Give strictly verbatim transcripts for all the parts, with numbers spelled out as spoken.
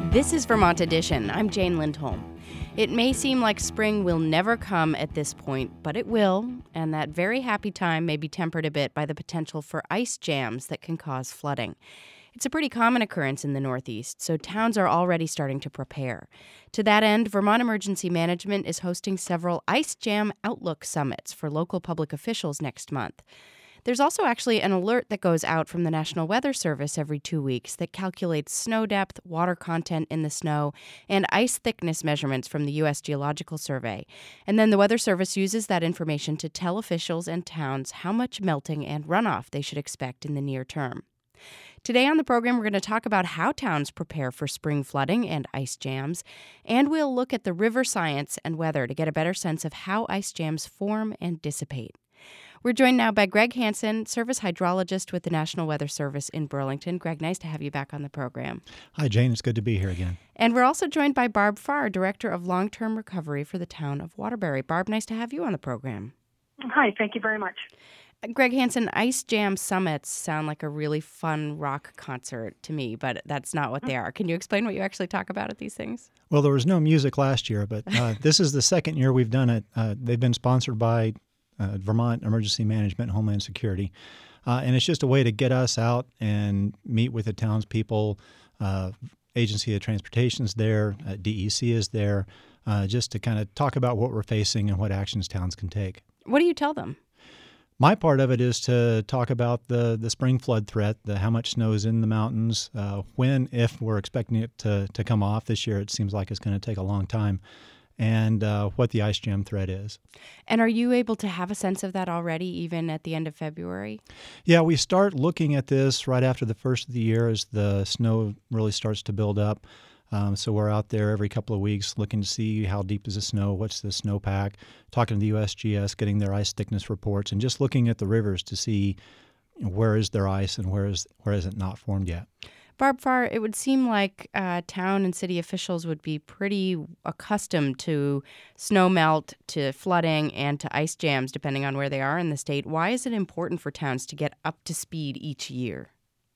This is Vermont Edition. I'm Jane Lindholm. It may seem like spring will never come at this point, but it will, and that very happy time may be tempered a bit by the potential for ice jams that can cause flooding. It's a pretty common occurrence in the Northeast, so towns are already starting to prepare. To that end, Vermont Emergency Management is hosting several Ice Jam Outlook Summits for local public officials next month. There's also actually an alert that goes out from the National Weather Service every two weeks that calculates snow depth, water content in the snow, and ice thickness measurements from the U S Geological Survey. And then the Weather Service uses that information to tell officials and towns how much melting and runoff they should expect in the near term. Today on the program, we're going to talk about how towns prepare for spring flooding and ice jams, and we'll look at the river science and weather to get a better sense of how ice jams form and dissipate. We're joined now by Greg Hansen, service hydrologist with the National Weather Service in Burlington. Greg, nice to have you back on the program. Hi, Jane. It's good to be here again. And we're also joined by Barb Farr, Director of Long-Term Recovery for the town of Waterbury. Barb, nice to have you on the program. Hi, thank you very much. Greg Hansen, Ice Jam Summits sound like a really fun rock concert to me, but that's not what they are. Can you explain what you actually talk about at these things? Well, there was no music last year, but uh, this is the second year we've done it. Uh, they've been sponsored by Uh, Vermont Emergency Management and Homeland Security. Uh, and it's just a way to get us out and meet with the townspeople. Uh, Agency of Transportation's there, uh, D E C is there, uh, just to kind of talk about what we're facing and what actions towns can take. What do you tell them? My part of it is to talk about the, the spring flood threat, the how much snow is in the mountains, uh, when, if we're expecting it to, to come off. This year it seems like it's going to take a long time. And uh, what the ice jam threat is. And are you able to have a sense of that already, even at the end of February? Yeah, we start looking at this right after the first of the year as the snow really starts to build up. Um, so we're out there every couple of weeks looking to see how deep is the snow, what's the snowpack, talking to the U S G S, getting their ice thickness reports, and just looking at the rivers to see where is there ice and where is where is it not formed yet. Barb Farr, it would seem like uh, town and city officials would be pretty accustomed to snow melt, to flooding, and to ice jams, depending on where they are in the state. Why is it important for towns to get up to speed each year?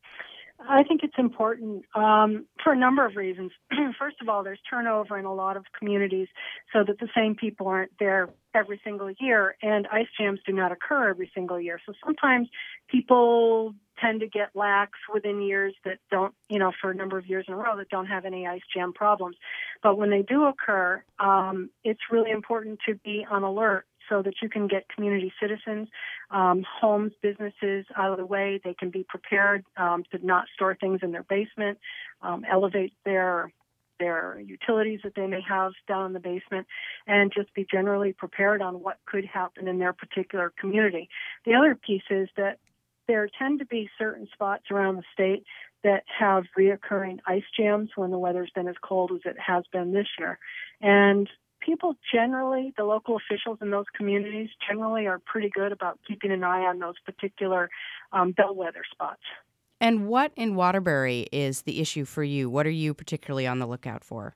I think it's important um, for a number of reasons. First of all, there's turnover in a lot of communities so that the same people aren't there every single year, and ice jams do not occur every single year. So sometimes people tend to get lax within years that don't, you know, for a number of years in a row that don't have any ice jam problems. But when they do occur, um, it's really important to be on alert so that you can get community citizens, um, homes, businesses out of the way. They can be prepared um, to not store things in their basement, um, elevate their their utilities that they may have down in the basement, and just be generally prepared on what could happen in their particular community. The other piece is that there tend to be certain spots around the state that have reoccurring ice jams when the weather's been as cold as it has been this year. And people generally, the local officials in those communities generally are pretty good about keeping an eye on those particular um, bellwether spots. And what in Waterbury is the issue for you? What are you particularly on the lookout for?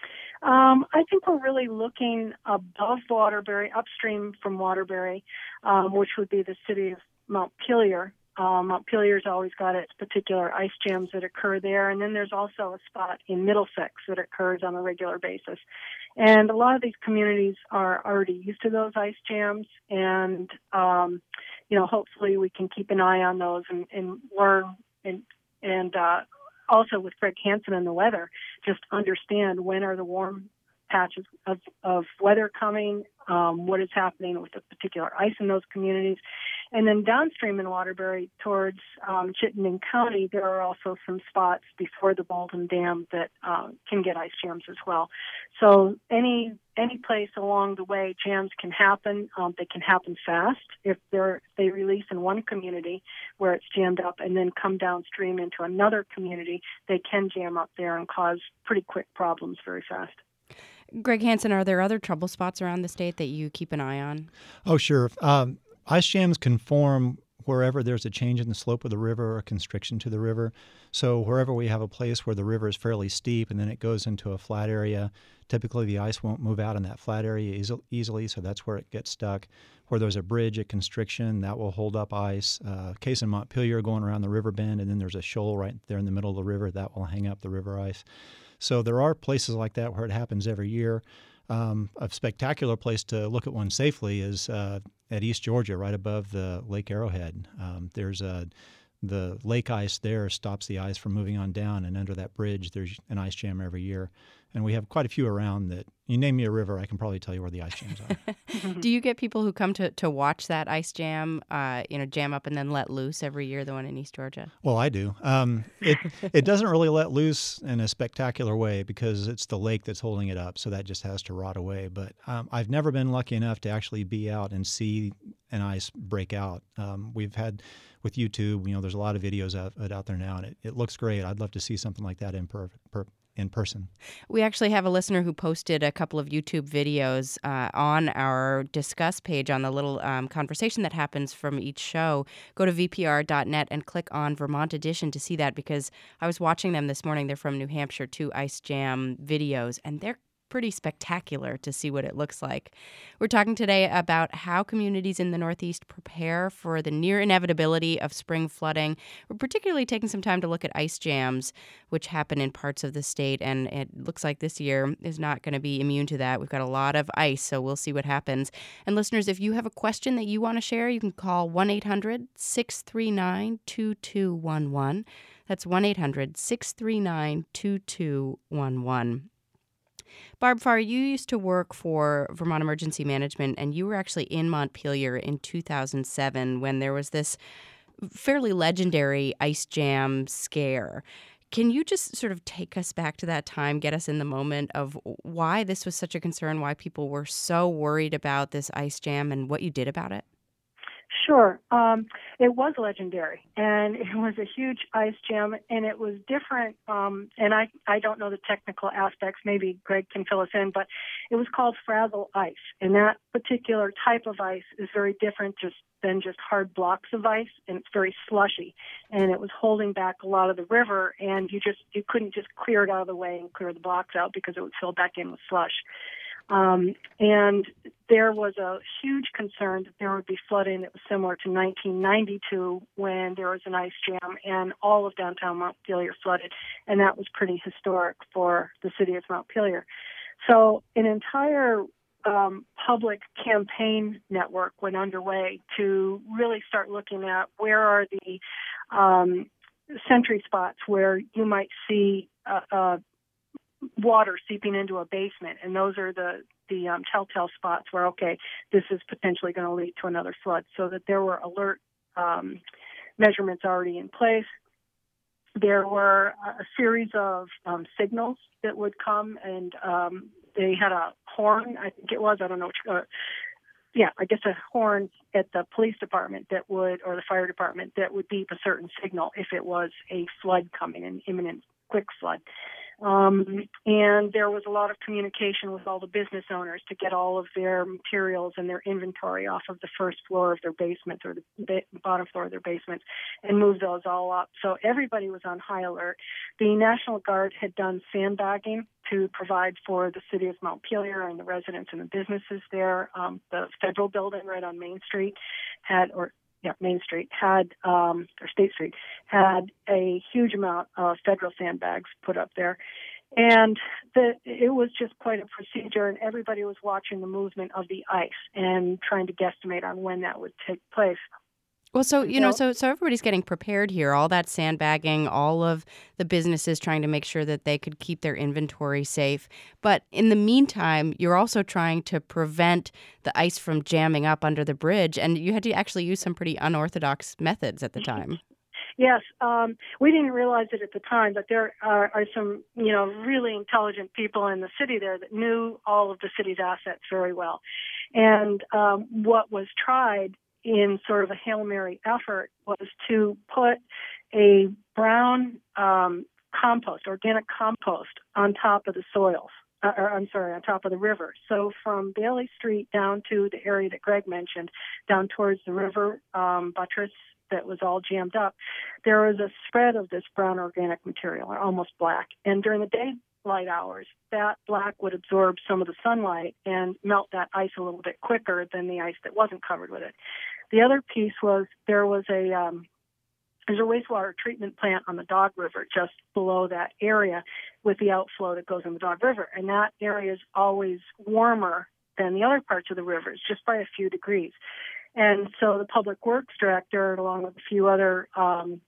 Um, I think we're really looking above Waterbury, upstream from Waterbury, um, which would be the city of Montpelier. Um, Montpelier's always got its particular ice jams that occur there, and then there's also a spot in Middlesex that occurs on a regular basis. And a lot of these communities are already used to those ice jams, and um, you know, hopefully we can keep an eye on those and, and learn and and uh, also with Greg Hansen and the weather, just understand when are the warm patches of, of weather coming, um, what is happening with the particular ice in those communities. And then downstream in Waterbury towards um, Chittenden County, there are also some spots before the Bolton Dam that uh, can get ice jams as well. So any any place along the way, jams can happen. Um, they can happen fast if they're they release in one community where it's jammed up and then come downstream into another community. They can jam up there and cause pretty quick problems very fast. Greg Hansen, are there other trouble spots around the state that you keep an eye on? Oh, sure. Um, ice jams can form wherever there's a change in the slope of the river or a constriction to the river. So wherever we have a place where the river is fairly steep and then it goes into a flat area, typically the ice won't move out in that flat area easy, easily, so that's where it gets stuck. Where there's a bridge, a constriction, that will hold up ice. Uh, case in Montpelier going around the river bend, and then there's a shoal right there in the middle of the river, that will hang up the river ice. So there are places like that where it happens every year. Um, a spectacular place to look at one safely is uh, at East Georgia, right above the Lake Arrowhead. Um, there's a the lake ice there stops the ice from moving on down, and under that bridge, there's an ice jam every year. And we have quite a few around that. You name me a river, I can probably tell you where the ice jams are. Do you get people who come to, to watch that ice jam, uh, you know, jam up and then let loose every year, the one in East Georgia? Well, I do. Um, it it doesn't really let loose in a spectacular way because it's the lake that's holding it up, so that just has to rot away. But um, I've never been lucky enough to actually be out and see an ice break out. Um, we've had, with YouTube, you know, there's a lot of videos out, out there now, and it, it looks great. I'd love to see something like that in per, per in person. We actually have a listener who posted a couple of YouTube videos uh, on our Discuss page on the little um, conversation that happens from each show. Go to V P R dot net and click on Vermont Edition to see that, because I was watching them this morning. They're from New Hampshire, two Ice Jam videos, and they're pretty spectacular to see what it looks like. We're talking today about how communities in the Northeast prepare for the near inevitability of spring flooding. We're particularly taking some time to look at ice jams, which happen in parts of the state, and it looks like this year is not going to be immune to that. We've got a lot of ice, so we'll see what happens. And listeners, if you have a question that you want to share, you can call one eight hundred six three nine two two one one. That's one eight hundred six three nine two two one one. Barb Farr, you used to work for Vermont Emergency Management, and you were actually in Montpelier in two thousand seven when there was this fairly legendary ice jam scare. Can you just sort of take us back to that time, get us in the moment of why this was such a concern, why people were so worried about this ice jam, and what you did about it? Sure. Um, it was legendary, and it was a huge ice jam, and it was different. Um, and I, I don't know the technical aspects. Maybe Greg can fill us in, but it was called frazzle ice, and that particular type of ice is very different just than just hard blocks of ice, and it's very slushy, and it was holding back a lot of the river, and you just you couldn't just clear it out of the way and clear the blocks out because it would fill back in with slush. Um, and there was a huge concern that there would be flooding that was similar to nineteen ninety-two when there was an ice jam and all of downtown Montpelier flooded, and that was pretty historic for the city of Montpelier. So an entire um, public campaign network went underway to really start looking at where are the um, sentry spots where you might see uh, uh, water seeping into a basement, and those are the the um, telltale spots where, okay, this is potentially going to lead to another flood, so that there were alert um, measurements already in place. There were a series of um, signals that would come, and um, they had a horn, I think it was, I don't know which, uh, yeah, I guess a horn at the police department that would, or the fire department, that would beep a certain signal if it was a flood coming, an imminent quick flood. Um, and there was a lot of communication with all the business owners to get all of their materials and their inventory off of the first floor of their basements or the ba- bottom floor of their basements and move those all up. So everybody was on high alert. The National Guard had done sandbagging to provide for the city of Montpelier and the residents and the businesses there. Um, the federal building right on Main Street had, or yeah, Main Street had, um, or State Street, had a huge amount of federal sandbags put up there. And the, it was just quite a procedure, and everybody was watching the movement of the ice and trying to guesstimate on when that would take place. Well, so, you know, so so everybody's getting prepared here, all that sandbagging, all of the businesses trying to make sure that they could keep their inventory safe. But in the meantime, you're also trying to prevent the ice from jamming up under the bridge, and you had to actually use some pretty unorthodox methods at the time. Yes, um, we didn't realize it at the time, but there are, are some, you know, really intelligent people in the city there that knew all of the city's assets very well. And um, what was tried in sort of a Hail Mary effort was to put a brown um, compost, organic compost, on top of the soils, uh, or I'm sorry, on top of the river. So from Bailey Street down to the area that Greg mentioned, down towards the river um, buttress that was all jammed up, there was a spread of this brown organic material, or almost black. And during the daylight hours, that black would absorb some of the sunlight and melt that ice a little bit quicker than the ice that wasn't covered with it. The other piece was there was a um, There's a wastewater treatment plant on the Dog River just below that area with the outflow that goes in the Dog River. And that area is always warmer than the other parts of the rivers, just by a few degrees. And so the Public Works Director, along with a few other um,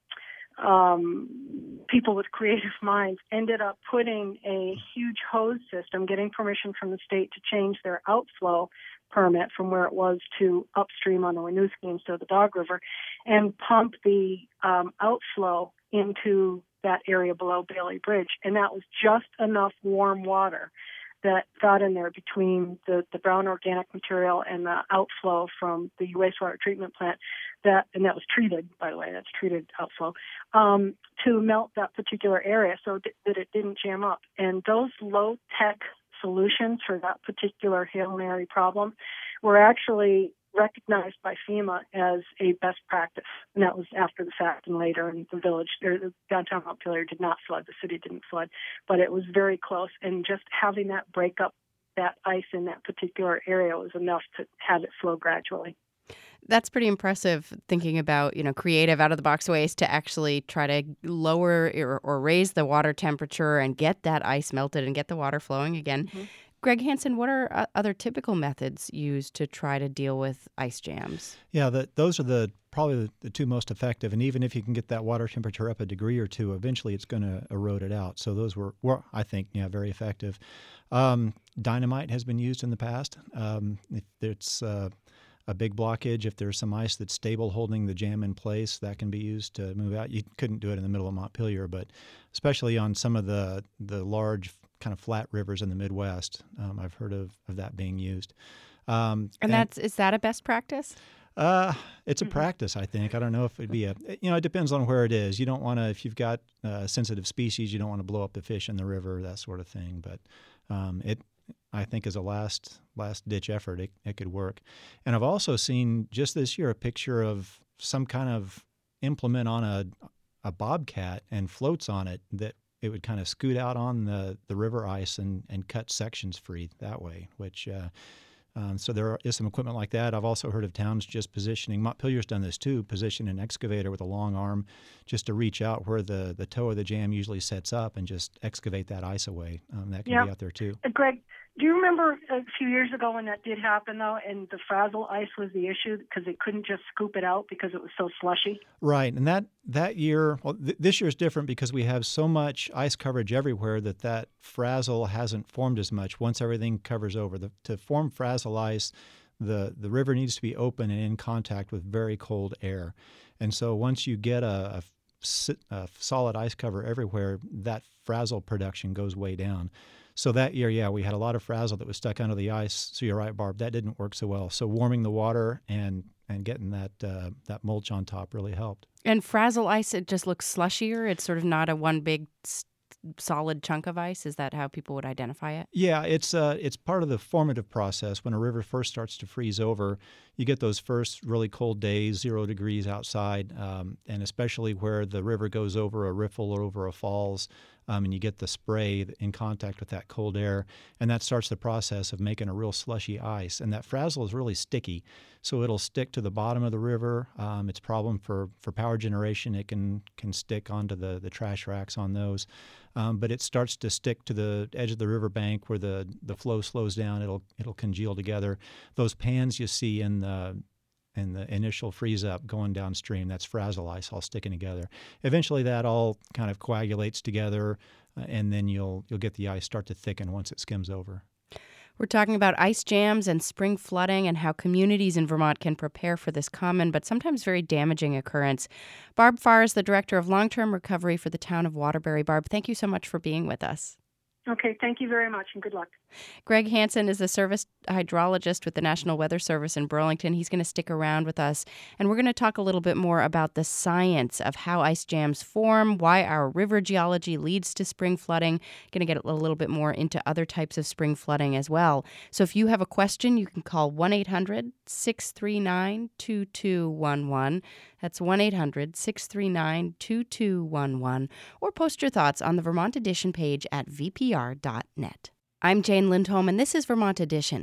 um, people with creative minds, ended up putting a huge hose system, getting permission from the state to change their outflow permit from where it was to upstream on the Winooski instead of the Dog River, and pump the um, outflow into that area below Bailey Bridge. And that was just enough warm water that got in there between the, the brown organic material and the outflow from the wastewater treatment plant, that and that was treated, by the way, that's treated outflow, um, to melt that particular area so th- that it didn't jam up. And those low-tech solutions for that particular Hail Mary problem were actually recognized by FEMA as a best practice. And that was after the fact and later, and the village, or the downtown Montpelier did not flood. The city didn't flood, but it was very close. And just having that break up that ice in that particular area was enough to have it flow gradually. That's pretty impressive, thinking about, you know, creative out-of-the-box ways to actually try to lower or, or raise the water temperature and get that ice melted and get the water flowing again. Mm-hmm. Greg Hansen, what are uh, other typical methods used to try to deal with ice jams? Yeah, the, those are the probably the, the two most effective. And even if you can get that water temperature up a degree or two, eventually it's going to erode it out. So those were, were I think, yeah, very effective. Um, dynamite has been used in the past. Um, if it's uh, a big blockage, if there's some ice that's stable holding the jam in place, that can be used to move out. You couldn't do it in the middle of Montpelier, but especially on some of the, the large kind of flat rivers in the Midwest, um, I've heard of, of that being used. Um, and, and that's is that a best practice? Uh, it's a practice, I think. I don't know if it'd be a, you know, it depends on where it is. You don't want to, if you've got uh, sensitive species, you don't want to blow up the fish in the river, that sort of thing. But um, it, I think, as a last last ditch effort, it, it could work. And I've also seen just this year a picture of some kind of implement on a a bobcat and floats on it that it would kind of scoot out on the, the river ice and, and cut sections free that way, which uh, um, so there is some equipment like that. I've also heard of towns just positioning, Montpelier's done this too, position an excavator with a long arm just to reach out where the, the toe of the jam usually sets up and just excavate that ice away. Um, that can yep. be out there too. Uh, Greg, do you remember a few years ago when that did happen, though, and the frazzle ice was the issue because they couldn't just scoop it out because it was so slushy? Right, and that, that year, well, th- this year is different because we have so much ice coverage everywhere that that frazzle hasn't formed as much once everything covers over. The, to form frazzle ice, the, the river needs to be open and in contact with very cold air. And so once you get a, a, a solid ice cover everywhere, that frazzle production goes way down. So that year, yeah, we had a lot of frazzle that was stuck under the ice. So you're right, Barb, that didn't work so well. So warming the water and and getting that uh, that mulch on top really helped. And frazzle ice, it just looks slushier? It's sort of not a one big st- solid chunk of ice? Is that how people would identify it? Yeah, it's uh, it's part of the formative process. When a river first starts to freeze over, you get those first really cold days, zero degrees outside, um, and especially where the river goes over a riffle or over a falls, um, and you get the spray in contact with that cold air, and that starts the process of making a real slushy ice. And that frazzle is really sticky, so it'll stick to the bottom of the river. Um, it's a problem for, for power generation. It can can stick onto the, the trash racks on those. Um, but it starts to stick to the edge of the riverbank where the, the flow slows down. It'll it'll congeal together. Those pans you see in the in the initial freeze up going downstream, that's frazzle ice all sticking together. Eventually, that all kind of coagulates together, uh, and then you'll you'll get the ice start to thicken once it skims over. We're talking about ice jams and spring flooding and how communities in Vermont can prepare for this common but sometimes very damaging occurrence. Barb Farr is the Director of Long-Term Recovery for the town of Waterbury. Barb, thank you so much for being with us. Okay, thank you very much, and good luck. Greg Hansen is a service hydrologist with the National Weather Service in Burlington. He's going to stick around with us, and we're going to talk a little bit more about the science of how ice jams form, why our river geology leads to spring flooding. Going to get a little bit more into other types of spring flooding as well. So if you have a question, you can call one eight hundred six three nine two two one one. That's one eight hundred six three nine two two one one, or post your thoughts on the Vermont Edition page at v p r dot net. I'm Jane Lindholm, and this is Vermont Edition.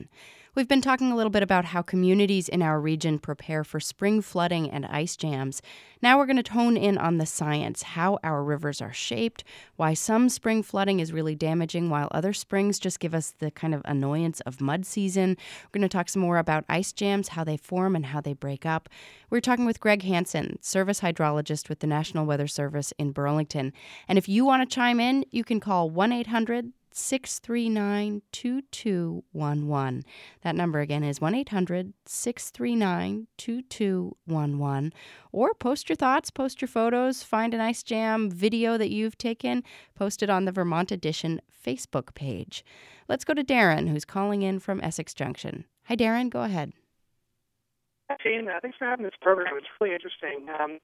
We've been talking a little bit about how communities in our region prepare for spring flooding and ice jams. Now we're going to hone in on the science, how our rivers are shaped, why some spring flooding is really damaging while other springs just give us the kind of annoyance of mud season. We're going to talk some more about ice jams, how they form and how they break up. We're talking with Greg Hansen, service hydrologist with the National Weather Service in Burlington. And if you want to chime in, you can call one eight hundred six three nine two two one one. That number again is one eight hundred six three nine two two one one. Or post your thoughts, post your photos, find an ice jam video that you've taken, post it on the Vermont Edition Facebook page. Let's go to Darren, who's calling in from Essex Junction. Hi, Darren. Go ahead. Hi, Jane. Uh, thanks for having this program. It's really interesting. Um,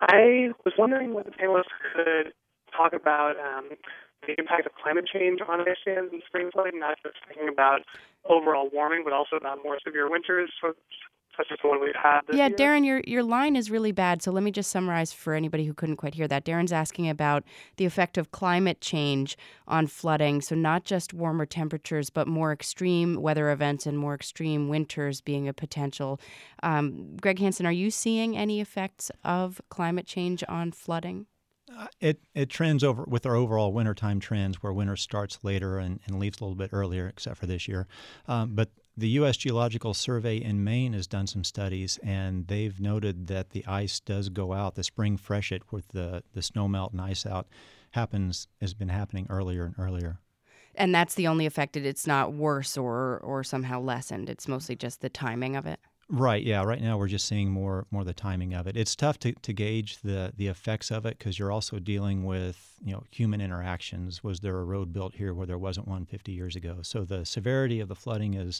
I was wondering whether the panelists could talk about um, the impact of climate change on ice jams and spring flooding, not just thinking about overall warming, but also about more severe winters, such as the one we've had this Yeah, year. Darren, your your line is really bad, so let me just summarize for anybody who couldn't quite hear that. Darren's asking about the effect of climate change on flooding, so not just warmer temperatures, but more extreme weather events and more extreme winters being a potential. Um, Greg Hansen, are you seeing any effects of climate change on flooding? Uh, It it trends over with our overall wintertime trends, where winter starts later and, and leaves a little bit earlier, except for this year. Um, but the U S Geological Survey in Maine has done some studies, and they've noted that the ice does go out. The spring freshet with the, the snow melt and ice out happens has been happening earlier and earlier. And that's the only effect. It's not worse or or somehow lessened. It's mostly just the timing of it. Right, yeah. Right now we're just seeing more more the timing of it. It's tough to, to gauge the, the effects of it because you're also dealing with, you know, human interactions. Was there a road built here where there wasn't one fifty years ago? So the severity of the flooding is,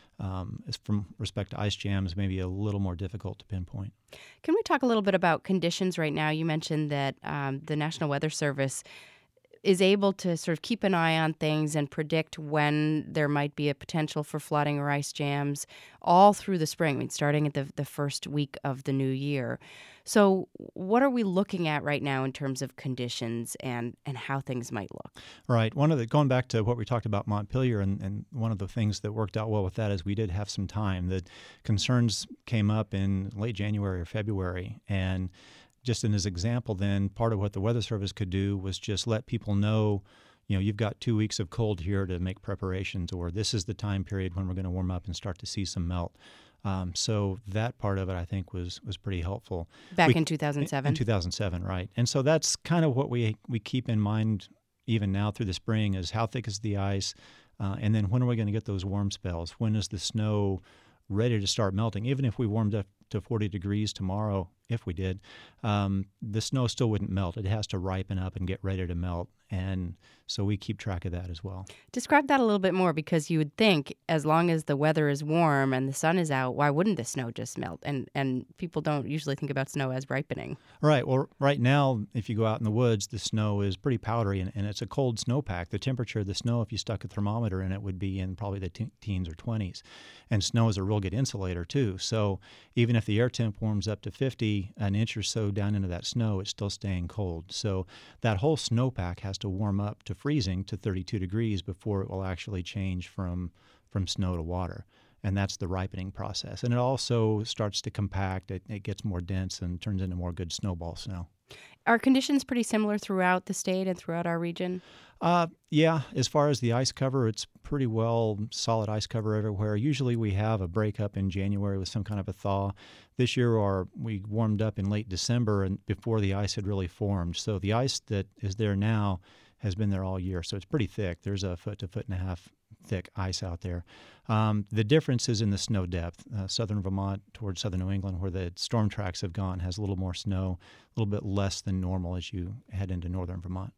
um, is from respect to ice jams, maybe a little more difficult to pinpoint. Can we talk a little bit about conditions right now? You mentioned that um, the National Weather Service is able to sort of keep an eye on things and predict when there might be a potential for flooding or ice jams all through the spring, I mean, starting at the, the first week of the new year. So what are we looking at right now in terms of conditions and, and how things might look? Right. One of the going back to what we talked about Montpelier, and, and one of the things that worked out well with that is we did have some time. The concerns came up in late January or February, and just in as example, then part of what the Weather Service could do was just let people know, you know, you've got two weeks of cold here to make preparations, or this is the time period when we're going to warm up and start to see some melt. Um, so that part of it, I think, was was pretty helpful. Back we, in two thousand seven? In two thousand seven, right. And so that's kind of what we we keep in mind even now through the spring is how thick is the ice, uh, and then when are we going to get those warm spells? When is the snow ready to start melting? Even if we warmed up to forty degrees tomorrow, if we did, um, the snow still wouldn't melt. It has to ripen up and get ready to melt. And so we keep track of that as well. Describe that a little bit more, because you would think as long as the weather is warm and the sun is out, why wouldn't the snow just melt? And and people don't usually think about snow as ripening. Right. Well, right now, if you go out in the woods, the snow is pretty powdery, and, and it's a cold snowpack. The temperature of the snow, if you stuck a thermometer in it, would be in probably the te- teens or twenties. And snow is a real good insulator, too. So even if the air temp warms up to fifty, an inch or so down into that snow, it's still staying cold. So that whole snowpack has to warm up to freezing to thirty-two degrees before it will actually change from from snow to water. And that's the ripening process. And it also starts to compact. It, it gets more dense and turns into more good snowball snow. Are conditions pretty similar throughout the state and throughout our region? Uh, yeah, as far as the ice cover, it's pretty well solid ice cover everywhere. Usually we have a breakup in January with some kind of a thaw. This year our, we warmed up in late December and before the ice had really formed. So the ice that is there now has been there all year. So it's pretty thick. There's a foot to foot and a half thick ice out there. Um, the difference is in the snow depth. Uh, southern Vermont towards southern New England, where the storm tracks have gone, has a little more snow, a little bit less than normal as you head into northern Vermont.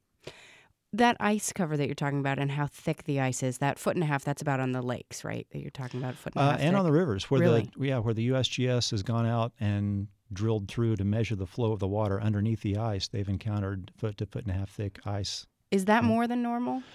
That ice cover that you're talking about and how thick the ice is, that foot and a half, that's about on the lakes, right? That you're talking about, foot and a Uh, half and thick. on the rivers, where Really? the yeah, where the U S G S has gone out and drilled through to measure the flow of the water underneath the ice, they've encountered foot to foot and a half thick ice. Is that more than normal?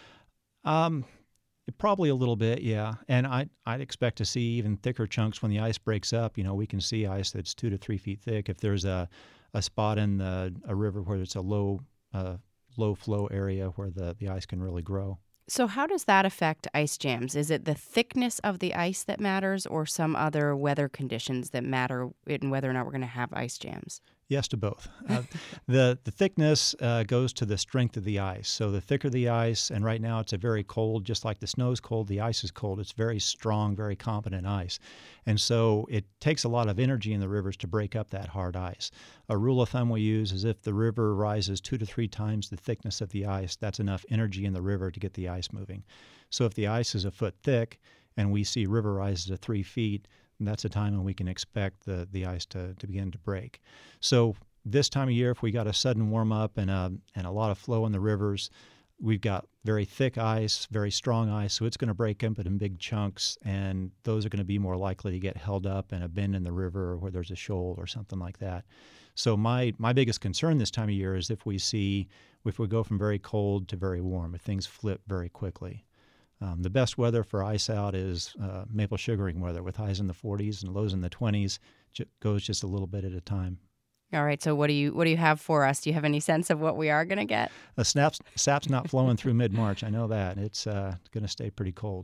Um, probably a little bit, yeah. And I I'd expect to see even thicker chunks when the ice breaks up. You know, we can see ice that's two to three feet thick. If there's a a spot in the a river where it's a low uh, low flow area where the, the ice can really grow. So how does that affect ice jams? Is it the thickness of the ice that matters or some other weather conditions that matter in whether or not we're going to have ice jams? Yes to both. Uh, the the thickness uh, goes to the strength of the ice. So the thicker the ice, and right now it's a very cold, just like the snow's cold, the ice is cold. It's very strong, very competent ice. And so it takes a lot of energy in the rivers to break up that hard ice. A rule of thumb we use is if the river rises two to three times the thickness of the ice, that's enough energy in the river to get the ice moving. So if the ice is a foot thick and we see river rises of three feet, that's a time when we can expect the, the ice to, to begin to break. So this time of year, if we got a sudden warm up and a, and a lot of flow in the rivers, we've got very thick ice, very strong ice, so it's going to break up in big chunks, and those are going to be more likely to get held up in a bend in the river where there's a shoal or something like that. So my, my biggest concern this time of year is if we see, if we go from very cold to very warm, if things flip very quickly. Um, the best weather for ice out is uh, maple sugaring weather with highs in the forties and lows in the twenties. J- goes just a little bit at a time. All right. So what do you what do you have for us? Do you have any sense of what we are going to get? The snap's, sap's not flowing through mid-March. I know that. It's uh, going to stay pretty cold.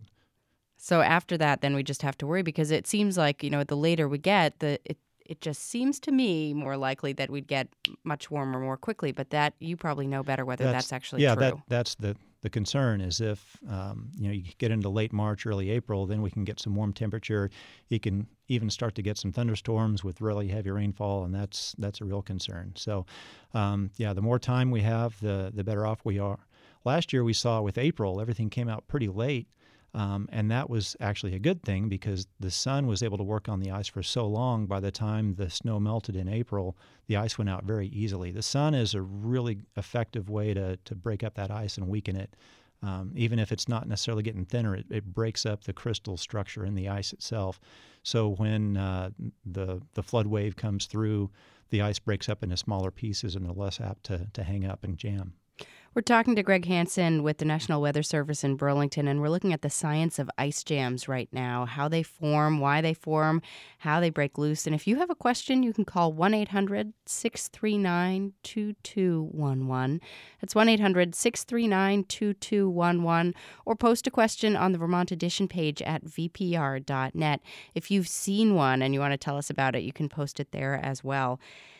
So after that, then we just have to worry because it seems like, you know, the later we get, the it, it just seems to me more likely that we'd get much warmer more quickly. But that you probably know better whether that's, that's actually yeah, true. Yeah, that, that's the, the concern is if, um, you know, you get into late March, early April, then we can get some warm temperature. You can even start to get some thunderstorms with really heavy rainfall, and that's that's a real concern. So, um, yeah, the more time we have, the, the better off we are. Last year we saw with April, everything came out pretty late. Um, and that was actually a good thing because the sun was able to work on the ice for so long. By the time the snow melted in April, the ice went out very easily. The sun is a really effective way to, to break up that ice and weaken it. Um, even if it's not necessarily getting thinner, it, it breaks up the crystal structure in the ice itself. So when uh, the, the flood wave comes through, the ice breaks up into smaller pieces and they're less apt to, to hang up and jam. We're talking to Greg Hansen with the National Weather Service in Burlington, and we're looking at the science of ice jams right now, how they form, why they form, how they break loose. And if you have a question, you can call one eight hundred six three nine two two one one. That's one eight hundred six three nine two two one one, or post a question on the Vermont Edition page at v p r dot net. If you've seen one and you want to tell us about it, you can post it there as well.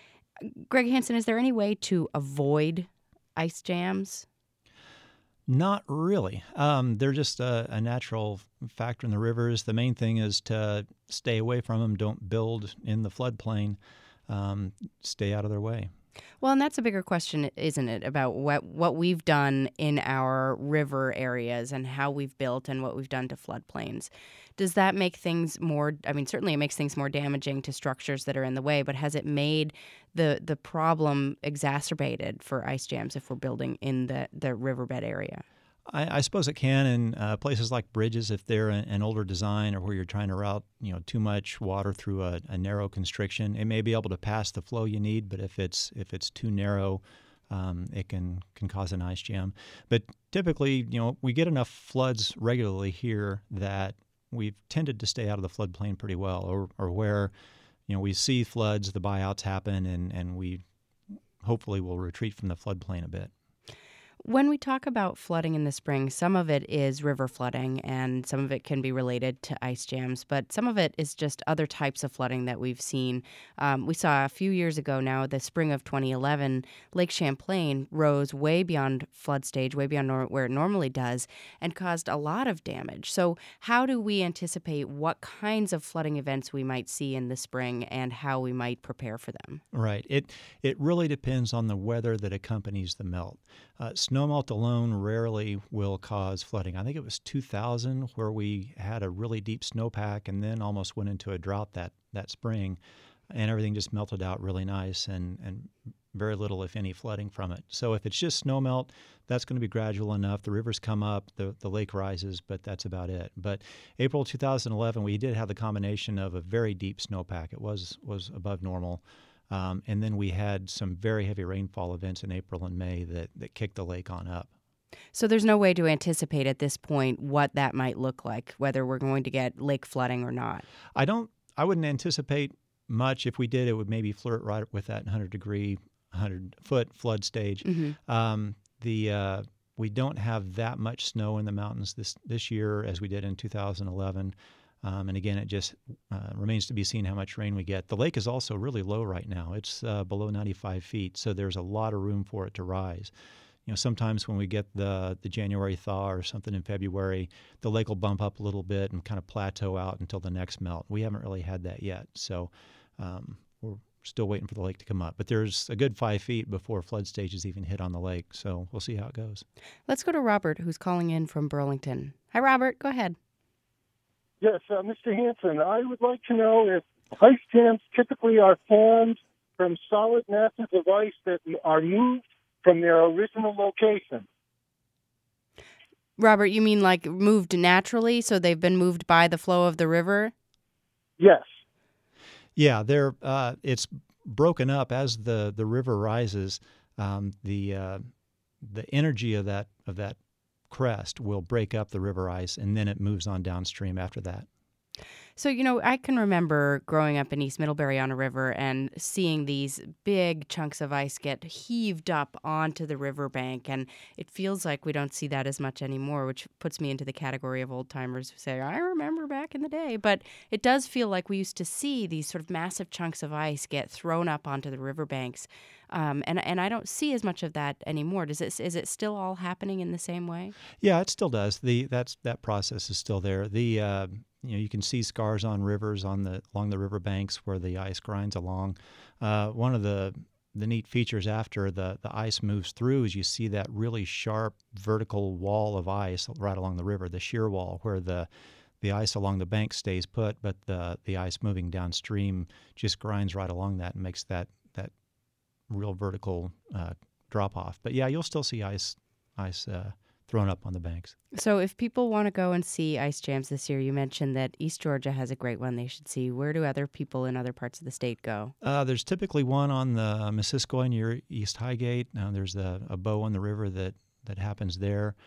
Greg Hansen, is there any way to avoid ice jams? Not really. Um, they're just a, a natural factor in the rivers. The main thing is to stay away from them. Don't build in the floodplain. Um, stay out of their way. Well, and that's a bigger question, isn't it, about what what we've done in our river areas and how we've built and what we've done to floodplains. Does that make things more, I mean, certainly it makes things more damaging to structures that are in the way, but has it made the the problem exacerbated for ice jams if we're building in the, the riverbed area? I, I suppose it can in uh, places like bridges if they're an, an older design or where you're trying to route, you know, too much water through a, a narrow constriction. It may be able to pass the flow you need, but if it's if it's too narrow, um, it can can cause an ice jam. But typically, you know, we get enough floods regularly here that we've tended to stay out of the floodplain pretty well, or or where, you know, we see floods, the buyouts happen, and and we hopefully will retreat from the floodplain a bit. When we talk about flooding in the spring, some of it is river flooding and some of it can be related to ice jams, but some of it is just other types of flooding that we've seen. Um, we saw a few years ago now, the spring of twenty eleven, Lake Champlain rose way beyond flood stage, way beyond nor- where it normally does, and caused a lot of damage. So how do we anticipate what kinds of flooding events we might see in the spring and how we might prepare for them? Right. It it really depends on the weather that accompanies the melt. Uh, snowmelt alone rarely will cause flooding. I think it was two thousand where we had a really deep snowpack and then almost went into a drought that, that spring, and everything just melted out really nice and, and very little, if any, flooding from it. So if it's just snowmelt, that's going to be gradual enough. The rivers come up, the, the lake rises, but that's about it. But April two thousand eleven, we did have the combination of a very deep snowpack. It was was above normal. Um, and then we had some very heavy rainfall events in April and May that, that kicked the lake on up. So there's no way to anticipate at this point what that might look like, whether we're going to get lake flooding or not. I don't. I wouldn't anticipate much. If we did, it would maybe flirt right with that one hundred degree, one hundred foot flood stage. Mm-hmm. Um, the uh, we don't have that much snow in the mountains this this year as we did in two thousand eleven. Um, and again, it just uh, remains to be seen how much rain we get. The lake is also really low right now. It's uh, below ninety-five feet, so there's a lot of room for it to rise. You know, sometimes when we get the the January thaw or something in February, the lake will bump up a little bit and kind of plateau out until the next melt. We haven't really had that yet, so um, we're still waiting for the lake to come up. But there's a good five feet before flood stages even hit on the lake, so we'll see how it goes. Let's go to Robert, who's calling in from Burlington. Hi, Robert. Go ahead. Yes, uh, Mister Hanson, I would like to know if ice jams typically are formed from solid masses of ice that are moved from their original location. Robert, you mean like moved naturally, so they've been moved by the flow of the river? Yes. Yeah, they're uh, it's broken up as the, the river rises. Um, the uh, the energy of that of that crest will break up the river ice, and then it moves on downstream after that. So, you know, I can remember growing up in East Middlebury on a river and seeing these big chunks of ice get heaved up onto the riverbank. And it feels like we don't see that as much anymore, which puts me into the category of old timers who say, I remember back in the day. But it does feel like we used to see these sort of massive chunks of ice get thrown up onto the riverbanks. Um, and and I don't see as much of that anymore. Does it, is it still all happening in the same way? Yeah, it still does. The that's that process is still there. The uh, you know you can see scars on rivers on the along the riverbanks where the ice grinds along. Uh, one of the the neat features after the the ice moves through is you see that really sharp vertical wall of ice right along the river, the shear wall, where the the ice along the bank stays put, but the the ice moving downstream just grinds right along that and makes that that real vertical uh, drop off. But yeah, you'll still see ice ice uh, thrown up on the banks. So if people want to go and see ice jams this year, you mentioned that East Georgia has a great one they should see. Where do other people in other parts of the state go? Uh, there's typically one on the Missisquoi near East Highgate. Now there's a, a bow on the river that, that happens there.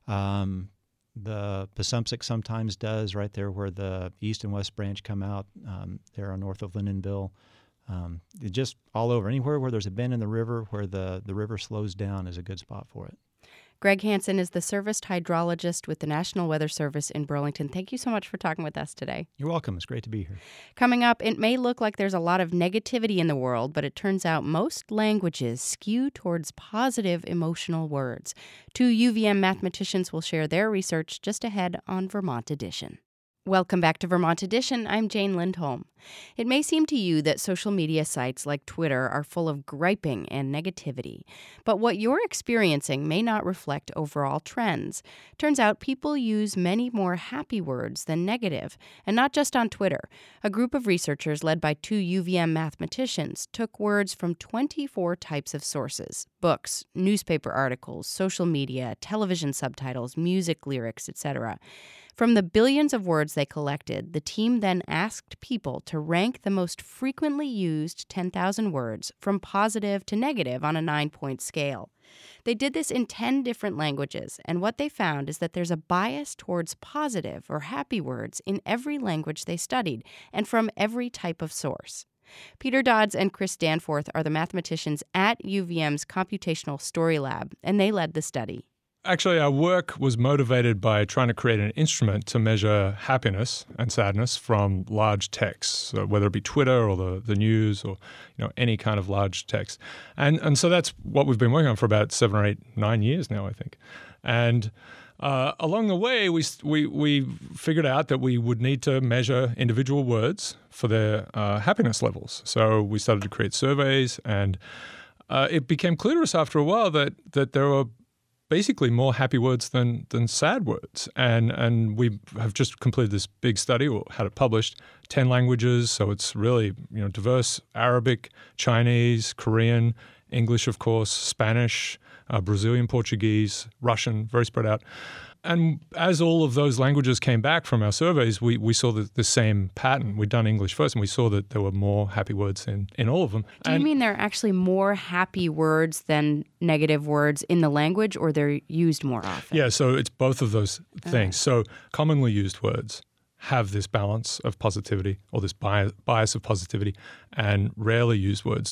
Um, the Passumpsic sometimes does right there where the East and West Branch come out. Um, there north of Lyndonville. Um, just all over. Anywhere where there's a bend in the river where the, the river slows down is a good spot for it. Greg Hansen is the service hydrologist with the National Weather Service in Burlington. Thank you so much for talking with us today. You're welcome. It's great to be here. Coming up, it may look like there's a lot of negativity in the world, but it turns out most languages skew towards positive emotional words. Two U V M mathematicians will share their research just ahead on Vermont Edition. Welcome back to Vermont Edition. I'm Jane Lindholm. It may seem to you that social media sites like Twitter are full of griping and negativity, but what you're experiencing may not reflect overall trends. Turns out people use many more happy words than negative, and not just on Twitter. A group of researchers led by two U V M mathematicians took words from twenty-four types of sources: books, newspaper articles, social media, television subtitles, music lyrics, et cetera. From the billions of words they collected, the team then asked people to rank the most frequently used ten thousand words from positive to negative on a nine-point scale. They did this in ten different languages, and what they found is that there's a bias towards positive or happy words in every language they studied, and from every type of source. Peter Dodds and Chris Danforth are the mathematicians at U V M's Computational Story Lab, and they led the study. Actually, our work was motivated by trying to create an instrument to measure happiness and sadness from large texts, so whether it be Twitter or the, the news or you know any kind of large text. And and so that's what we've been working on for about seven or eight, nine years now, I think. And uh, along the way, we, we, we figured out that we would need to measure individual words for their uh, happiness levels. So we started to create surveys, and uh, it became clear to us after a while that that there were basically more happy words than than sad words. And and we have just completed this big study, or had it published, ten languages, so it's really you know diverse: Arabic, Chinese, Korean, English, of course, Spanish, uh, Brazilian Portuguese, Russian, very spread out. And as all of those languages came back from our surveys, we, we saw the, the same pattern. We'd done English first, and we saw that there were more happy words in, in all of them. Do and you mean there are actually more happy words than negative words in the language, or they're used more often? Yeah, so it's both of those things. So commonly used words have this balance of positivity, or this bias, bias of positivity, and rarely used words do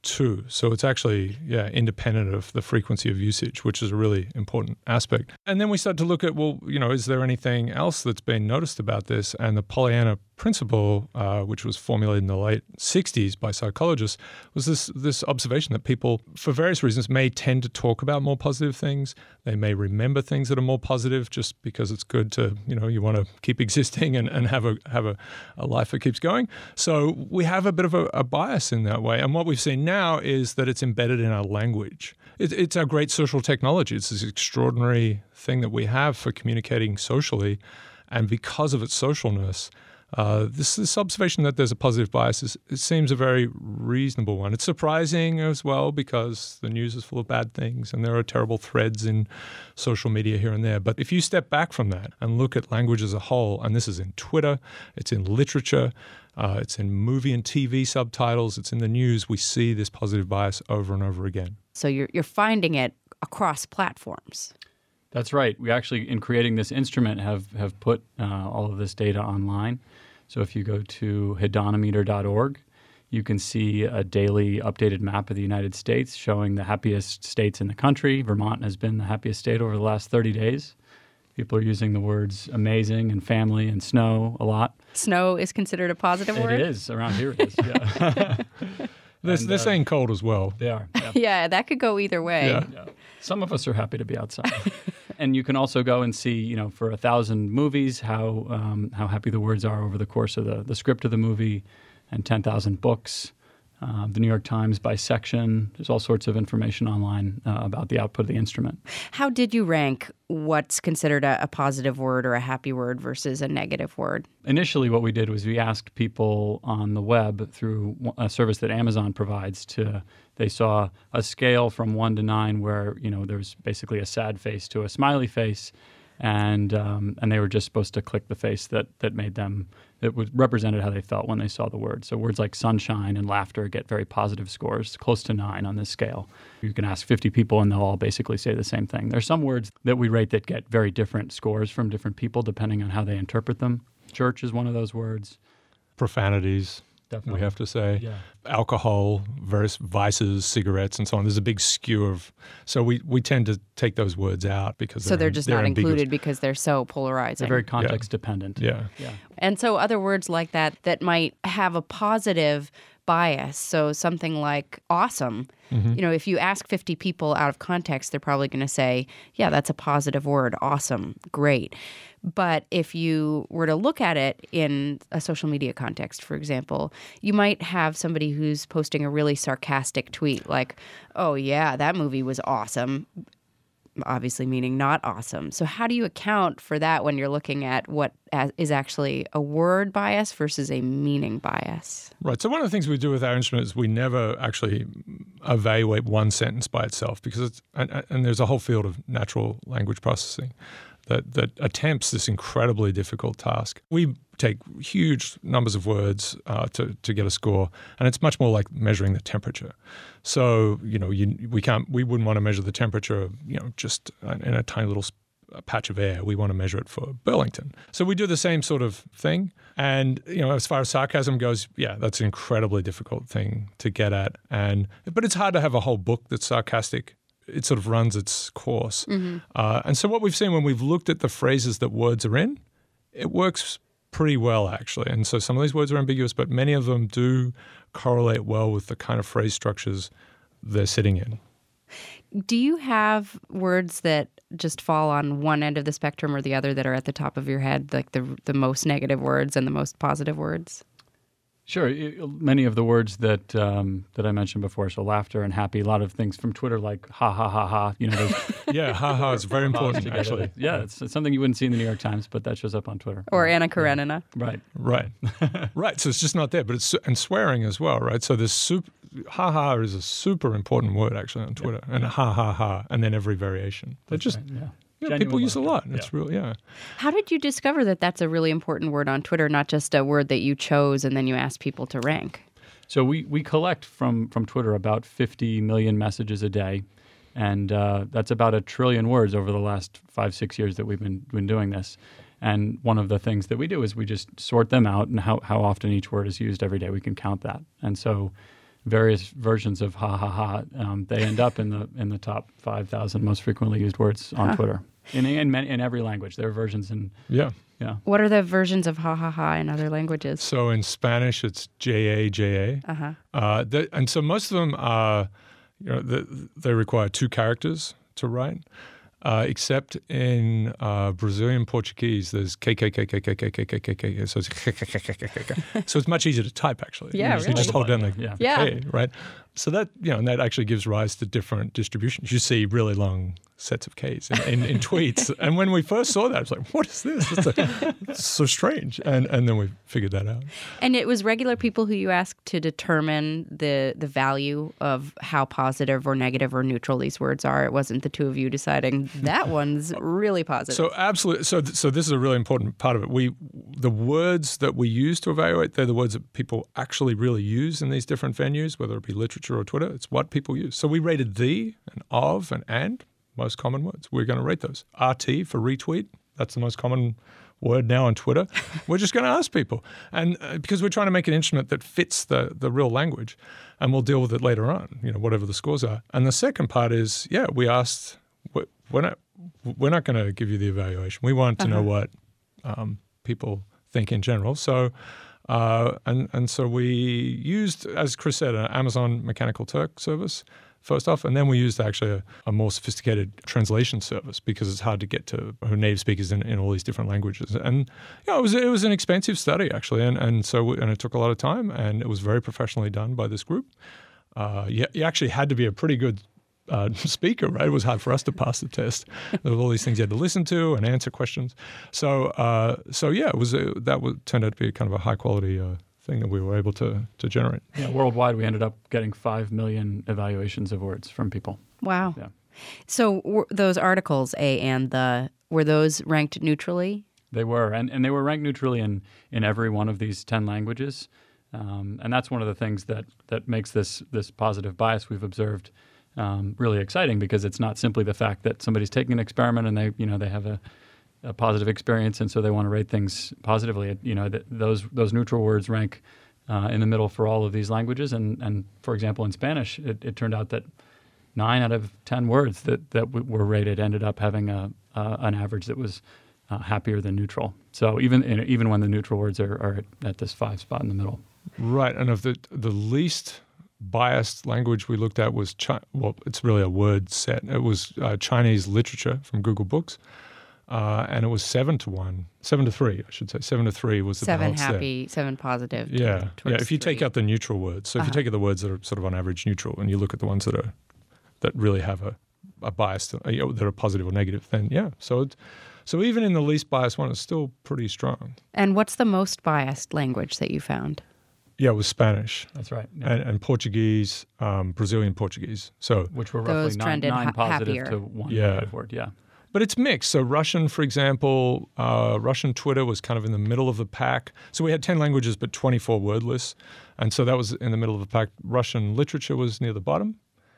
too. So it's actually, yeah, independent of the frequency of usage, which is a really important aspect. And then we start to look at, well, you know, is there anything else that's been noticed about this? And the Pollyanna principle, uh, which was formulated in the late sixties by psychologists, was this this observation that people, for various reasons, may tend to talk about more positive things. They may remember things that are more positive just because it's good to, you know, you want to keep existing and, and have a have a, a life that keeps going. So we have a bit of a, a bias in that way. And what we've seen now is that it's embedded in our language. It, it's our great social technology. It's this extraordinary thing that we have for communicating socially. And because of its socialness, Uh, this, this observation that there's a positive bias is, it seems a very reasonable one. It's surprising as well because the news is full of bad things and there are terrible threads in social media here and there. But if you step back from that and look at language as a whole, and this is in Twitter, it's in literature, uh, it's in movie and T V subtitles, it's in the news, we see this positive bias over and over again. So you're you're finding it across platforms. That's right. We actually, in creating this instrument, have have put uh, all of this data online. So if you go to hedonometer dot org, you can see a daily updated map of the United States showing the happiest states in the country. Vermont has been the happiest state over the last thirty days. People are using the words amazing and family and snow a lot. Snow is considered a positive word? It is. Around here it is, yeah. They're, And, they're uh, saying cold as well. They are. Yeah. Yeah, that could go either way. Yeah. Yeah. Some of us are happy to be outside. And you can also go and see, you know, for a thousand movies, how um, how happy the words are over the course of the, the script of the movie, and ten thousand books. Uh, the New York Times by section. There's all sorts of information online uh, about the output of the instrument. How did you rank what's considered a, a positive word or a happy word versus a negative word? Initially, what we did was we asked people on the web through a service that Amazon provides to, they saw a scale from one to nine where, you know, there's basically a sad face to a smiley face. And um, and they were just supposed to click the face that that made them, that was represented how they felt when they saw the word. So words like sunshine and laughter get very positive scores, close to nine on this scale. You can ask fifty people and they'll all basically say the same thing. There's some words that we rate that get very different scores from different people depending on how they interpret them. Church is one of those words. Profanities. Definitely. We have to say. Yeah. Alcohol, various vices, cigarettes, and so on. There's a big skew of, so we, we tend to take those words out because So they're, they're just they're not ambiguous. included because they're so polarizing. They're very context dependent. Yeah. Yeah. And so other words like that that might have a positive bias. So something like awesome. Mm-hmm. You know, if you ask fifty people out of context, they're probably going to say, yeah, that's a positive word. Awesome. Great. But if you were to look at it in a social media context, for example, you might have somebody who's posting a really sarcastic tweet like, oh, yeah, that movie was awesome. Obviously meaning not awesome. So how do you account for that when you're looking at what is actually a word bias versus a meaning bias? Right. So one of the things we do with our instrument is we never actually evaluate one sentence by itself because it's, and, and there's a whole field of natural language processing that, that attempts this incredibly difficult task. We take huge numbers of words uh, to, to get a score, and it's much more like measuring the temperature. So, you know, you, we can't, we wouldn't want to measure the temperature of, you know, just in a tiny little patch of air. We want to measure it for Burlington. So we do the same sort of thing. And, you know, as far as sarcasm goes, yeah, that's an incredibly difficult thing to get at. And, but it's hard to have a whole book that's sarcastic. It sort of runs its course. Mm-hmm. Uh, and so what we've seen when we've looked at the phrases that words are in, it works pretty well, actually. And so some of these words are ambiguous, but many of them do correlate well with the kind of phrase structures they're sitting in. Do you have words that just fall on one end of the spectrum or the other that are at the top of your head, like the the most negative words and the most positive words? Sure. Many of the words that um, that I mentioned before, so laughter and happy, a lot of things from Twitter like ha, ha, ha, ha. You know, those yeah, ha, ha is very important, actually. Yeah, it's, it's something you wouldn't see in the New York Times, but that shows up on Twitter. Or Anna Karenina. Yeah. Right. Right. Right. So it's just not there, but it's, and swearing as well, right? So this super, ha, ha is a super important word, actually, on Twitter. Yeah. And ha, ha, ha, and then every variation. They're just... Right. Yeah. Yeah, people use a lot. It's yeah. real, yeah. How did you discover that that's a really important word on Twitter, not just a word that you chose and then you asked people to rank? So we, we collect from, from Twitter about fifty million messages a day, and uh, that's about a trillion words over the last five, six years that we've been, been doing this. And one of the things that we do is we just sort them out and how, how often each word is used every day. We can count that. And so various versions of ha ha ha. Um, they end up in the in the top five thousand most frequently used words on huh. Twitter in in, many, in every language. There are versions in yeah yeah. What are the versions of ha ha ha in other languages? So in Spanish, it's J A J A. Uh-huh. Uh, the, and so most of them are, you know, the, they require two characters to write. Uh, except in uh, Brazilian Portuguese, there's K K K K K K K K K K. So it's so it's much easier to type actually. Yeah, you just, really. you just hold down the yeah. Yeah. K, right? So that you know, and that actually gives rise to different distributions. You see really long sets of Ks in, in, in tweets, and when we first saw that, I was like, "What is this? It's, a, it's so strange." And and then we figured that out. And it was regular people who you asked to determine the the value of how positive or negative or neutral these words are. It wasn't the two of you deciding that one's really positive. So absolutely. So so this is a really important part of it. We the words that we use to evaluate, they're the words that people actually really use in these different venues, whether it be literature or Twitter. It's what people use. So we rated the and of and and. Most common words. We're going to rate those. R T for retweet. That's the most common word now on Twitter. We're just going to ask people. And uh, because we're trying to make an instrument that fits the, the real language, and we'll deal with it later on, you know, whatever the scores are. And the second part is, yeah, we asked, we're not, we're not going to give you the evaluation. We want to uh-huh. know what um, people think in general. So, uh, and, and so we used, as Chris said, an Amazon Mechanical Turk service first off, and then we used actually a, a more sophisticated translation service because it's hard to get to native speakers in, in all these different languages. And you know, it was it was an expensive study actually, and and so and it took a lot of time, and it was very professionally done by this group. Uh, you, you actually had to be a pretty good uh, speaker, right? It was hard for us to pass the test. There were all these things you had to listen to and answer questions. So uh, so yeah, it was a, that was, turned out to be kind of a high quality Uh, thing that we were able to to generate. Yeah, worldwide, we ended up getting five million evaluations of words from people. Wow. Yeah. So were those articles, A and the, were those ranked neutrally? They were, and, and they were ranked neutrally in, in every one of these ten languages. Um, and that's one of the things that, that makes this this positive bias we've observed um, really exciting, because it's not simply the fact that somebody's taking an experiment and they you know they have a a positive experience, and so they want to rate things positively. You know, th- those those neutral words rank uh, in the middle for all of these languages. And, and for example, in Spanish, it, it turned out that nine out of ten words that, that w- were rated ended up having a, uh, an average that was uh, happier than neutral. So even in, even when the neutral words are, are at, at this five spot in the middle. Right, and of the the least biased language we looked at was Chi- well, it's really a word set. It was uh, Chinese literature from Google Books. Uh, and it was seven to one, seven to three, I should say. Seven to three was the seven balance happy, there. seven positive. Yeah, yeah. If you three. take out the neutral words, so if uh-huh. you take out the words that are sort of on average neutral, and you look at the ones that are that really have a, a bias to, you know, that are positive or negative, then yeah. So it, so even in the least biased one, it's still pretty strong. And what's the most biased language that you found? Yeah, it was Spanish. That's right. Yeah. And, and Portuguese, um, Brazilian Portuguese. So which were Those roughly nine, trended nine ha- positive happier. to one Yeah. negative word. Yeah. But it's mixed. So Russian, for example, uh, Russian Twitter was kind of in the middle of the pack. So we had ten languages, but twenty-four word lists. And so that was in the middle of the pack. Russian literature was near the bottom.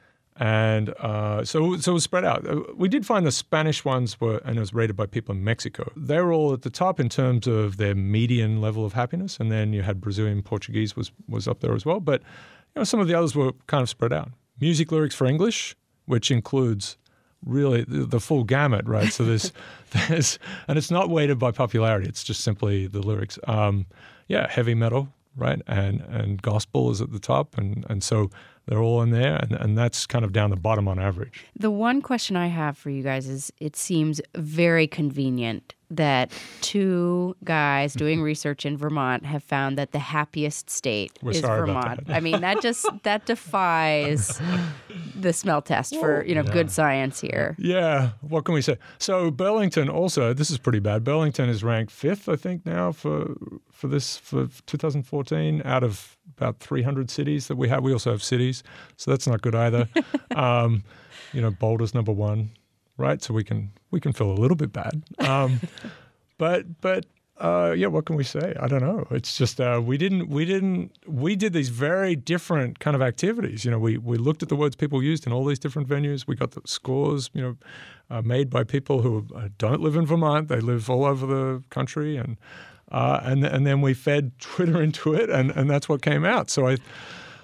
And uh, so, so it was spread out. Uh, We did find the Spanish ones were, and it was rated by people in Mexico. They were all at the top in terms of their median level of happiness. And then you had Brazilian Portuguese was, was up there as well. But you know, some of the others were kind of spread out. Music lyrics for English, which includes really the, the full gamut, right? So there's, there's, and it's not weighted by popularity. It's just simply the lyrics. Um, yeah, heavy metal, right? And and gospel is at the top, and and so they're all in there, and, and that's kind of down the bottom on average. The one question I have for you guys is, it seems very convenient that two guys doing research in Vermont have found that the happiest state We're is sorry about Vermont. that. I mean, that just that defies the smell test for, you know, Yeah. good science here. Yeah, what can we say? So Burlington also, this is pretty bad. Burlington is ranked fifth, I think, now for for this for two thousand fourteen out of about three hundred cities that we have. We also have cities, so that's not good either. um, you know, Boulder's number one, right? So we can we can feel a little bit bad. Um, but but uh, yeah, what can we say? I don't know. It's just uh, we didn't we didn't we did these very different kind of activities. You know, we we looked at the words people used in all these different venues. We got the scores, you know, uh, made by people who uh, don't live in Vermont. They live all over the country, and uh, and and then we fed Twitter into it, and and that's what came out. So I.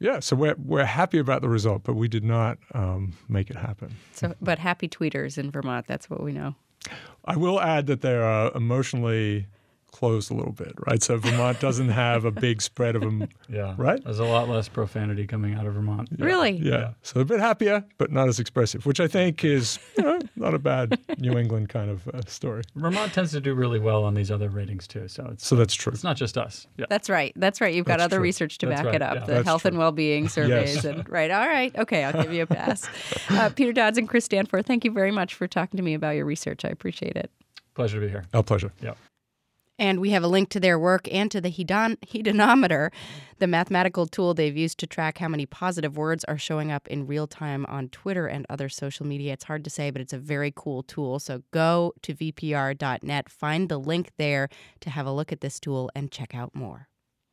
yeah, so we're we're happy about the result, but we did not um, make it happen. So, but happy tweeters in Vermont, that's what we know. I will add that they are emotionally closed a little bit, right? So Vermont doesn't have a big spread of them, Yeah. right? There's a lot less profanity coming out of Vermont. Yeah. Really? Yeah. Yeah. So a bit happier, but not as expressive, which I think is you know, not a bad New England kind of uh, story. Vermont tends to do really well on these other ratings too. So it's So that's true. it's not just us. Yeah. That's right. That's right. You've got That's other true. research to That's back right, it up. yeah. The That's health true. and well-being surveys. Yes. And right. All right. Okay. I'll give you a pass. Uh, Peter Dodds and Chris Stanford, thank you very much for talking to me about your research. I appreciate it. Pleasure to be here. Our pleasure. Yeah. And we have a link to their work and to the hedon- hedonometer, the mathematical tool they've used to track how many positive words are showing up in real time on Twitter and other social media. It's hard to say, but it's a very cool tool. So go to V P R dot net, find the link there to have a look at this tool and check out more.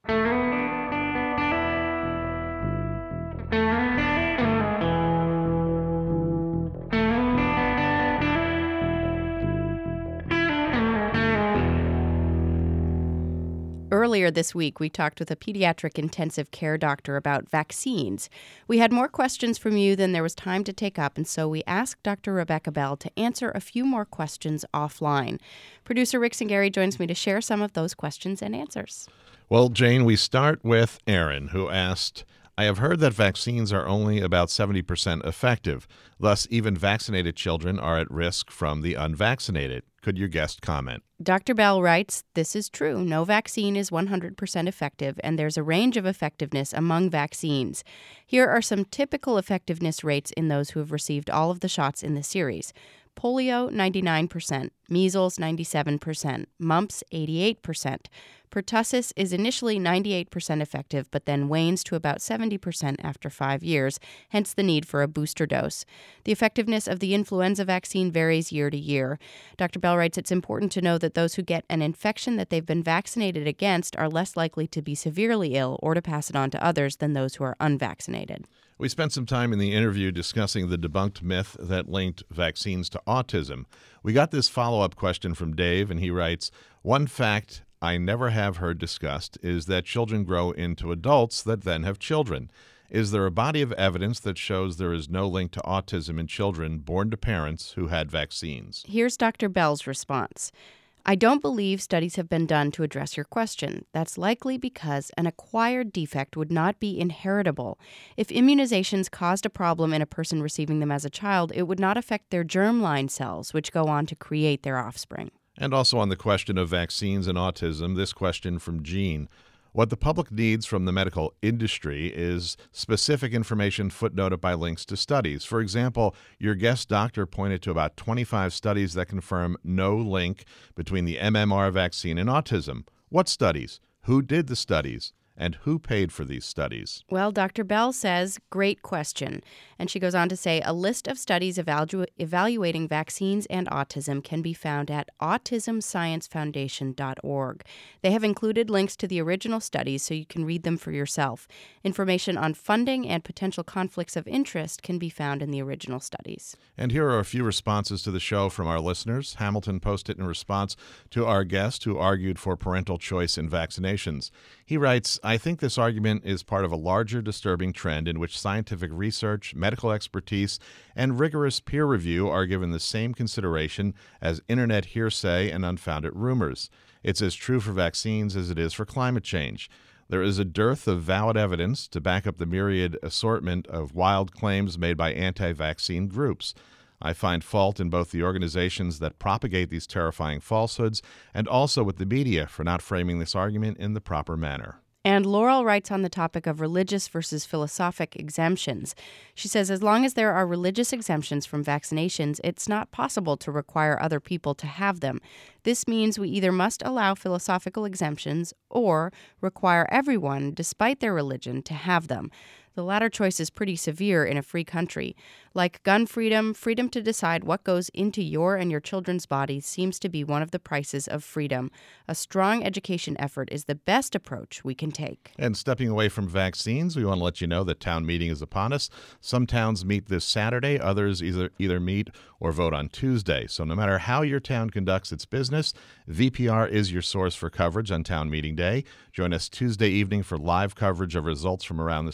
Earlier this week, we talked with a pediatric intensive care doctor about vaccines. We had more questions from you than there was time to take up, and so we asked Doctor Rebecca Bell to answer a few more questions offline. Producer Rick Singari joins me to share some of those questions and answers. Well, Jane, we start with Aaron, who asked, I have heard that vaccines are only about seventy percent effective. Thus, even vaccinated children are at risk from the unvaccinated. Could your guest comment? Doctor Bell writes, this is true. No vaccine is one hundred percent effective, and there's a range of effectiveness among vaccines. Here are some typical effectiveness rates in those who have received all of the shots in the series. Polio, ninety-nine percent. Measles, ninety-seven percent. Mumps, eighty-eight percent. Pertussis is initially ninety-eight percent effective, but then wanes to about seventy percent after five years, hence the need for a booster dose. The effectiveness of the influenza vaccine varies year to year. Doctor Bell writes it's important to know that those who get an infection that they've been vaccinated against are less likely to be severely ill or to pass it on to others than those who are unvaccinated. We spent some time in the interview discussing the debunked myth that linked vaccines to autism. We got this follow-up question from Dave, and he writes, one fact I never have heard discussed is that children grow into adults that then have children. Is there a body of evidence that shows there is no link to autism in children born to parents who had vaccines? Here's Doctor Bell's response. I don't believe studies have been done to address your question. That's likely because an acquired defect would not be inheritable. If immunizations caused a problem in a person receiving them as a child, it would not affect their germline cells, which go on to create their offspring. And also on the question of vaccines and autism, this question from Jean. What the public needs from the medical industry is specific information footnoted by links to studies. For example, your guest doctor pointed to about twenty-five studies that confirm no link between the M M R vaccine and autism. What studies? Who did the studies? And who paid for these studies? Well, Doctor Bell says, great question. And she goes on to say, a list of studies evalu- evaluating vaccines and autism can be found at autism science foundation dot org. They have included links to the original studies so you can read them for yourself. Information on funding and potential conflicts of interest can be found in the original studies. And here are a few responses to the show from our listeners. Hamilton posted in response to our guest who argued for parental choice in vaccinations. He writes, I think this argument is part of a larger disturbing trend in which scientific research, medical expertise, and rigorous peer review are given the same consideration as internet hearsay and unfounded rumors. It's as true for vaccines as it is for climate change. There is a dearth of valid evidence to back up the myriad assortment of wild claims made by anti-vaccine groups. I find fault in both the organizations that propagate these terrifying falsehoods and also with the media for not framing this argument in the proper manner. And Laurel writes on the topic of religious versus philosophic exemptions. She says, as long as there are religious exemptions from vaccinations, it's not possible to require other people to have them. This means we either must allow philosophical exemptions or require everyone, despite their religion, to have them. The latter choice is pretty severe in a free country. Like gun freedom, freedom to decide what goes into your and your children's bodies seems to be one of the prices of freedom. A strong education effort is the best approach we can take. And stepping away from vaccines, we want to let you know that town meeting is upon us. Some towns meet this Saturday, others either either meet or vote on Tuesday. So no matter how your town conducts its business, V P R is your source for coverage on town meeting day. Join us Tuesday evening for live coverage of results from around the state.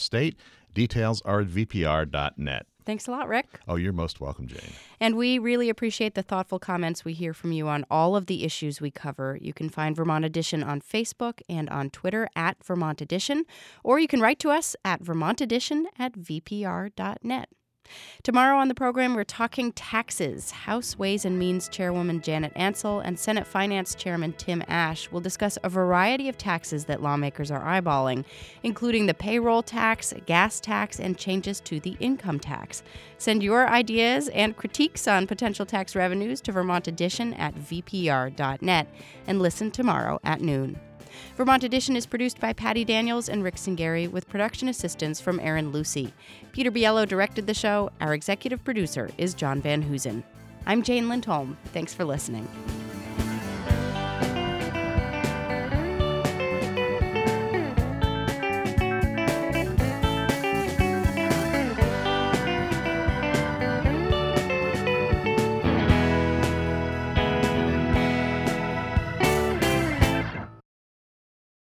Details are at v p r dot net. Thanks a lot, Rick. Oh, you're most welcome, Jane. And we really appreciate the thoughtful comments we hear from you on all of the issues we cover. You can find Vermont Edition on Facebook and on Twitter at Vermont Edition, or you can write to us at vermont edition at v p r dot net. Tomorrow on the program, we're talking taxes. House Ways and Means Chairwoman Janet Ansell and Senate Finance Chairman Tim Ash will discuss a variety of taxes that lawmakers are eyeballing, including the payroll tax, gas tax, and changes to the income tax. Send your ideas and critiques on potential tax revenues to Vermont Edition at v p r dot net and listen tomorrow at noon. Vermont Edition is produced by Patty Daniels and Rick Singeri with production assistance from Aaron Lucy. Peter Biello directed the show. Our executive producer is John Van Hoosen. I'm Jane Lindholm. Thanks for listening.